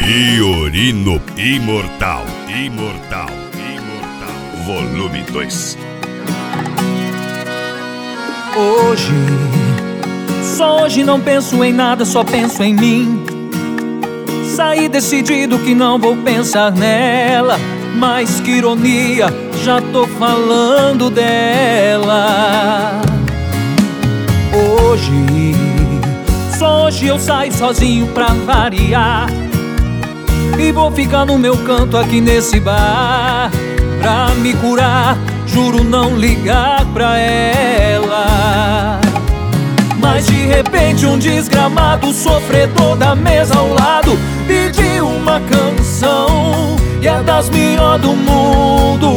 Fiorino Imortal, volume 2. Só hoje não penso em nada, só penso em mim. Saí decidido que não vou pensar nela, mas que ironia, já tô falando dela. Só hoje eu saio sozinho pra variar, e vou ficar no meu canto aqui nesse bar. Pra me curar, juro não ligar pra ela. Mas de repente um desgramado sofredor da mesa ao lado pediu uma canção, e é das melhores do mundo,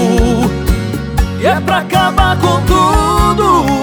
e é pra acabar com tudo.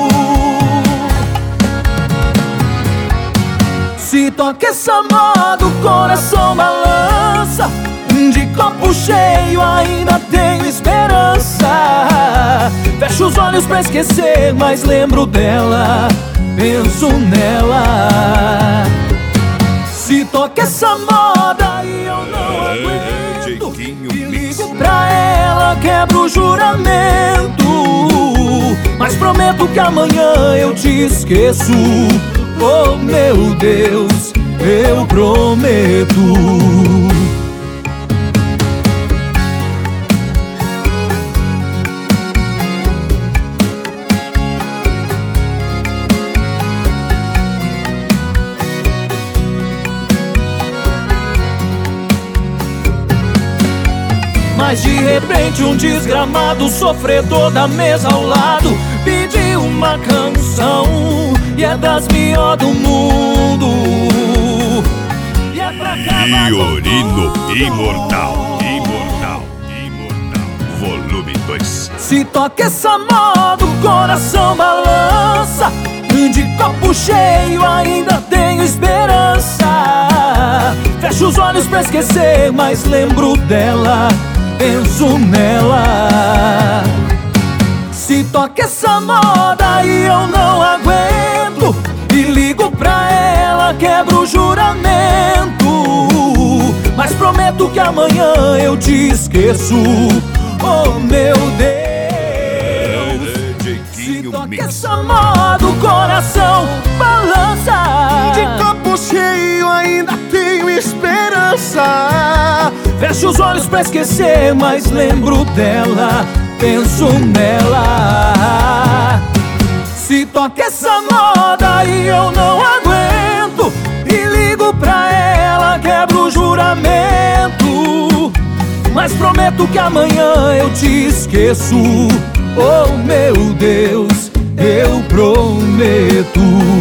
Se toca essa moda, o coração balança. De copo cheio ainda tenho esperança. Fecho os olhos pra esquecer, mas lembro dela, penso nela. Se toca essa moda e eu não aguento, e ligo pra ela, quebro o juramento, mas prometo que amanhã eu te esqueço. Oh meu Deus, eu prometo. Mas de repente um desgramado sofredor da mesa ao lado pediu uma canção, e é das melhores do mundo, e é pra acabar Fiorino Imortal, volume 2. Se toca essa moda, o coração balança. De copo cheio ainda tenho esperança. Fecho os olhos pra esquecer, mas lembro dela, penso nela. Se toca essa moda e eu não aguento, e ligo pra ela, quebro o juramento, mas prometo que amanhã eu te esqueço. Oh meu Deus. Se toca essa moda, o coração balança. De copo cheio ainda tenho esperança. Fecho os olhos pra esquecer, mas lembro dela, penso nela. Se toca essa moda e eu não aguento, e ligo pra ela, quebro o juramento, mas prometo que amanhã eu te esqueço. Oh meu Deus, eu prometo.